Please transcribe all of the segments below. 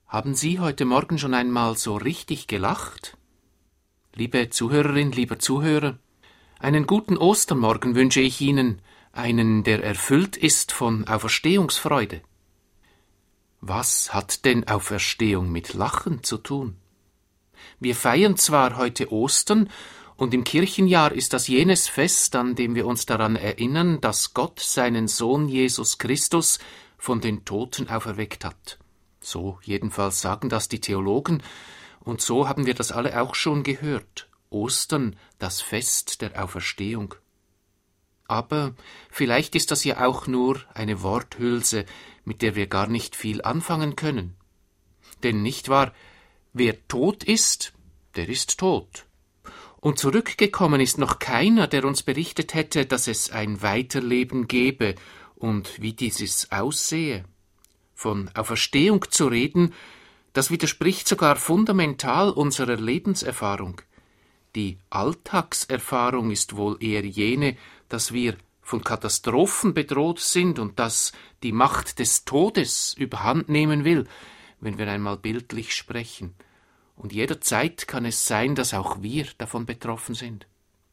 Haben Sie heute Morgen schon einmal so richtig gelacht? Liebe Zuhörerin, lieber Zuhörer, einen guten Ostermorgen wünsche ich Ihnen, einen, der erfüllt ist von Auferstehungsfreude. Was hat denn Auferstehung mit Lachen zu tun? Wir feiern zwar heute Ostern, und im Kirchenjahr ist das jenes Fest, an dem wir uns daran erinnern, dass Gott seinen Sohn Jesus Christus von den Toten auferweckt hat. So jedenfalls sagen das die Theologen, und so haben wir das alle auch schon gehört. Ostern, das Fest der Auferstehung. Aber vielleicht ist das ja auch nur eine Worthülse, mit der wir gar nicht viel anfangen können. Denn nicht wahr, wer tot ist, der ist tot. Und zurückgekommen ist noch keiner, der uns berichtet hätte, dass es ein Weiterleben gebe und wie dieses aussehe. Von Auferstehung zu reden, das widerspricht sogar fundamental unserer Lebenserfahrung. Die Alltagserfahrung ist wohl eher jene, dass wir von Katastrophen bedroht sind und dass die Macht des Todes überhand nehmen will, wenn wir einmal bildlich sprechen. Und jederzeit kann es sein, dass auch wir davon betroffen sind.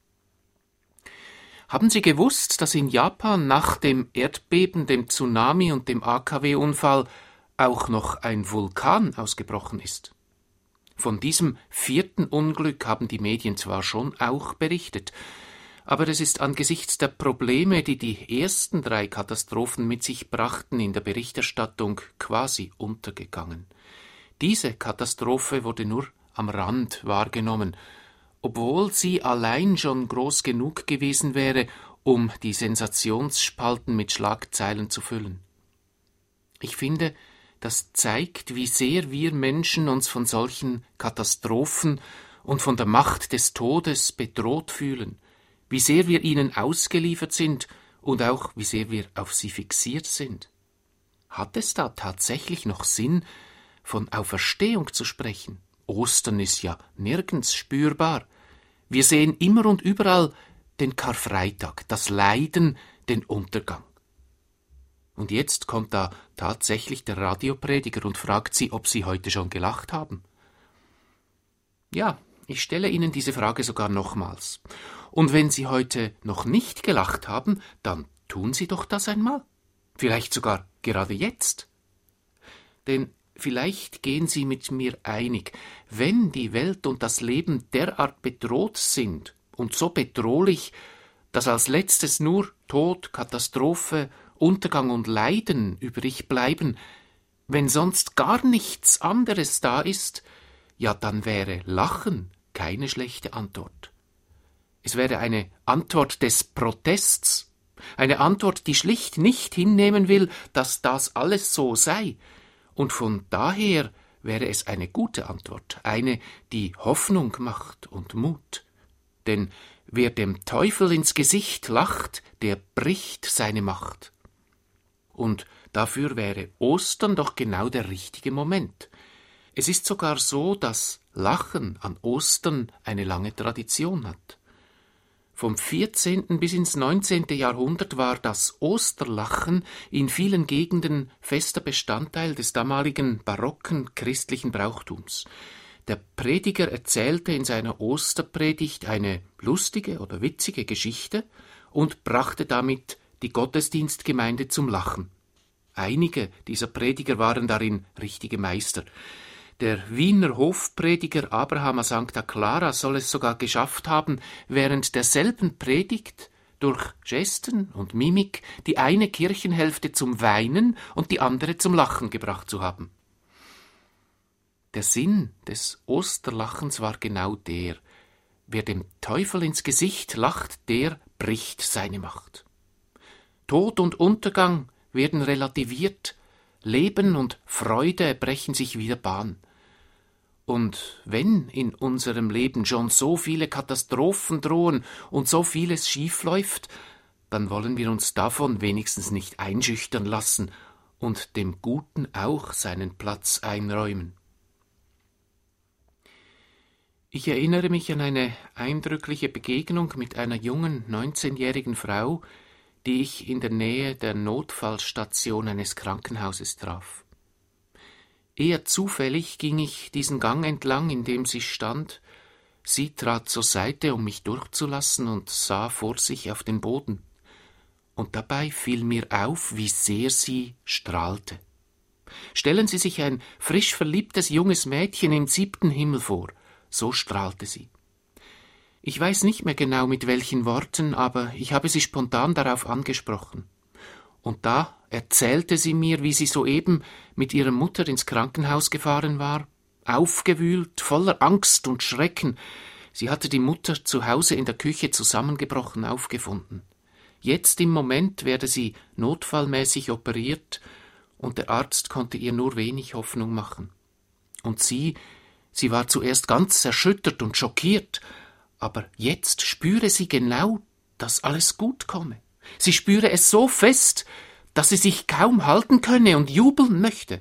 Haben Sie gewusst, dass in Japan nach dem Erdbeben, dem Tsunami und dem AKW-Unfall auch noch ein Vulkan ausgebrochen ist? Von diesem 4. Unglück haben die Medien zwar schon auch berichtet, aber es ist angesichts der Probleme, die die ersten 3 Katastrophen mit sich brachten, in der Berichterstattung quasi untergegangen. Diese Katastrophe wurde nur am Rand wahrgenommen, obwohl sie allein schon groß genug gewesen wäre, um die Sensationsspalten mit Schlagzeilen zu füllen. Ich finde, das zeigt, wie sehr wir Menschen uns von solchen Katastrophen und von der Macht des Todes bedroht fühlen, wie sehr wir ihnen ausgeliefert sind und auch wie sehr wir auf sie fixiert sind. Hat es da tatsächlich noch Sinn, von Auferstehung zu sprechen? Ostern ist ja nirgends spürbar. Wir sehen immer und überall den Karfreitag, das Leiden, den Untergang. Und jetzt kommt da tatsächlich der Radioprediger und fragt Sie, ob Sie heute schon gelacht haben. Ja, ich stelle Ihnen diese Frage sogar nochmals. Und wenn Sie heute noch nicht gelacht haben, dann tun Sie doch das einmal. Vielleicht sogar gerade jetzt. Denn vielleicht gehen Sie mit mir einig, wenn die Welt und das Leben derart bedroht sind und so bedrohlich, dass als letztes nur Tod, Katastrophe, Untergang und Leiden übrig bleiben, wenn sonst gar nichts anderes da ist, ja, dann wäre Lachen keine schlechte Antwort. Es wäre eine Antwort des Protests, eine Antwort, die schlicht nicht hinnehmen will, dass das alles so sei. Und von daher wäre es eine gute Antwort, eine, die Hoffnung macht und Mut. Denn wer dem Teufel ins Gesicht lacht, der bricht seine Macht. Und dafür wäre Ostern doch genau der richtige Moment. Es ist sogar so, dass Lachen an Ostern eine lange Tradition hat. Vom 14. bis ins 19. Jahrhundert war das Osterlachen in vielen Gegenden fester Bestandteil des damaligen barocken christlichen Brauchtums. Der Prediger erzählte in seiner Osterpredigt eine lustige oder witzige Geschichte und brachte damit die Gottesdienstgemeinde zum Lachen. Einige dieser Prediger waren darin richtige Meister. Der Wiener Hofprediger Abraham a Sancta Clara soll es sogar geschafft haben, während derselben Predigt durch Gesten und Mimik die eine Kirchenhälfte zum Weinen und die andere zum Lachen gebracht zu haben. Der Sinn des Osterlachens war genau der: Wer dem Teufel ins Gesicht lacht, der bricht seine Macht. Tod und Untergang werden relativiert, Leben und Freude brechen sich wieder Bahn. Und wenn in unserem Leben schon so viele Katastrophen drohen und so vieles schiefläuft, dann wollen wir uns davon wenigstens nicht einschüchtern lassen und dem Guten auch seinen Platz einräumen. Ich erinnere mich an eine eindrückliche Begegnung mit einer jungen 19-jährigen Frau, die ich in der Nähe der Notfallstation eines Krankenhauses traf. Eher zufällig ging ich diesen Gang entlang, in dem sie stand. Sie trat zur Seite, um mich durchzulassen, und sah vor sich auf den Boden. Und dabei fiel mir auf, wie sehr sie strahlte. Stellen Sie sich ein frisch verliebtes junges Mädchen im 7. Himmel vor, so strahlte sie. Ich weiß nicht mehr genau mit welchen Worten, aber ich habe sie spontan darauf angesprochen. Und da erzählte sie mir, wie sie soeben mit ihrer Mutter ins Krankenhaus gefahren war, aufgewühlt, voller Angst und Schrecken. Sie hatte die Mutter zu Hause in der Küche zusammengebrochen aufgefunden. Jetzt im Moment werde sie notfallmäßig operiert, und der Arzt konnte ihr nur wenig Hoffnung machen. Und sie war zuerst ganz erschüttert und schockiert, aber jetzt spüre sie genau, dass alles gut komme. Sie spüre es so fest, dass sie sich kaum halten könne und jubeln möchte.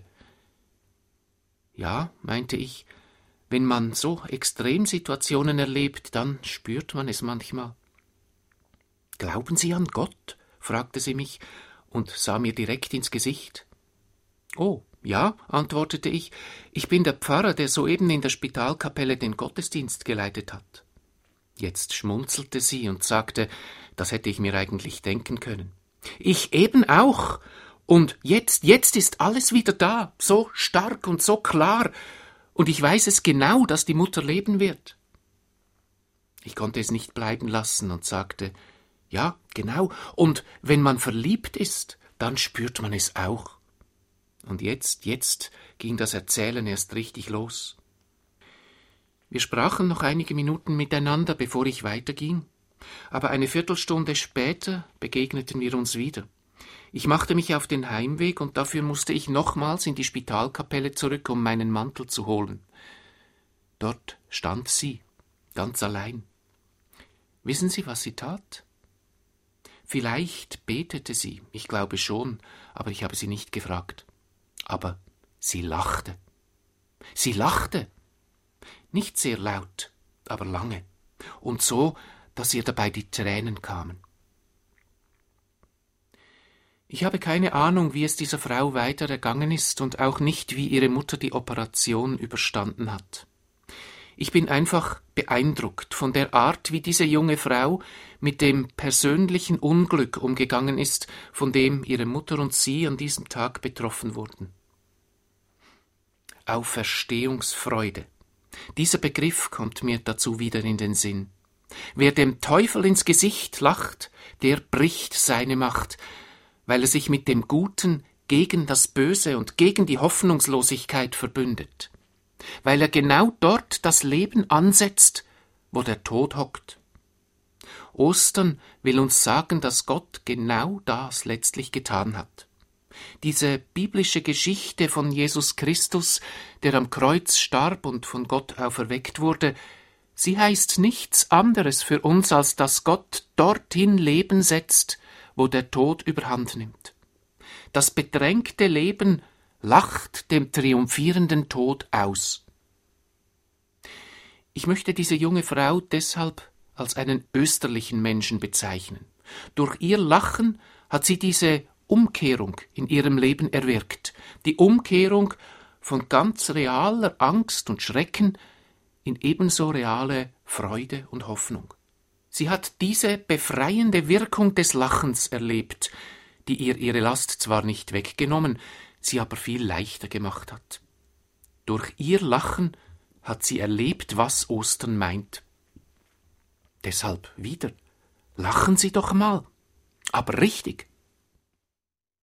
Ja, meinte ich, wenn man so Extremsituationen erlebt, dann spürt man es manchmal. »Glauben Sie an Gott?« fragte sie mich und sah mir direkt ins Gesicht. »Oh, ja«, antwortete ich, »ich bin der Pfarrer, der soeben in der Spitalkapelle den Gottesdienst geleitet hat.« Jetzt schmunzelte sie und sagte, das hätte ich mir eigentlich denken können. »Ich eben auch. Und jetzt ist alles wieder da, so stark und so klar. Und ich weiß es genau, dass die Mutter leben wird.« Ich konnte es nicht bleiben lassen und sagte, »Ja, genau. Und wenn man verliebt ist, dann spürt man es auch.« Und jetzt ging das Erzählen erst richtig los. Wir sprachen noch einige Minuten miteinander, bevor ich weiterging, aber eine Viertelstunde später begegneten wir uns wieder. Ich machte mich auf den Heimweg und dafür musste ich nochmals in die Spitalkapelle zurück, um meinen Mantel zu holen. Dort stand sie, ganz allein. Wissen Sie, was sie tat? Vielleicht betete sie, ich glaube schon, aber ich habe sie nicht gefragt. Aber sie lachte. Sie lachte. Nicht sehr laut, aber lange. Und so, dass ihr dabei die Tränen kamen. Ich habe keine Ahnung, wie es dieser Frau weiter ergangen ist und auch nicht, wie ihre Mutter die Operation überstanden hat. Ich bin einfach beeindruckt von der Art, wie diese junge Frau mit dem persönlichen Unglück umgegangen ist, von dem ihre Mutter und sie an diesem Tag betroffen wurden. Auferstehungsfreude. Dieser Begriff kommt mir dazu wieder in den Sinn. Wer dem Teufel ins Gesicht lacht, der bricht seine Macht, weil er sich mit dem Guten gegen das Böse und gegen die Hoffnungslosigkeit verbündet, weil er genau dort das Leben ansetzt, wo der Tod hockt. Ostern will uns sagen, dass Gott genau das letztlich getan hat. Diese biblische Geschichte von Jesus Christus, der am Kreuz starb und von Gott auferweckt wurde, sie heißt nichts anderes für uns, als dass Gott dorthin Leben setzt, wo der Tod überhand nimmt. Das bedrängte Leben lacht dem triumphierenden Tod aus. Ich möchte diese junge Frau deshalb als einen österlichen Menschen bezeichnen. Durch ihr Lachen hat sie diese Umkehrung in ihrem Leben erwirkt, die Umkehrung von ganz realer Angst und Schrecken in ebenso reale Freude und Hoffnung. Sie hat diese befreiende Wirkung des Lachens erlebt, die ihr ihre Last zwar nicht weggenommen, sie aber viel leichter gemacht hat. Durch ihr Lachen hat sie erlebt, was Ostern meint. Deshalb wieder, lachen Sie doch mal, aber richtig.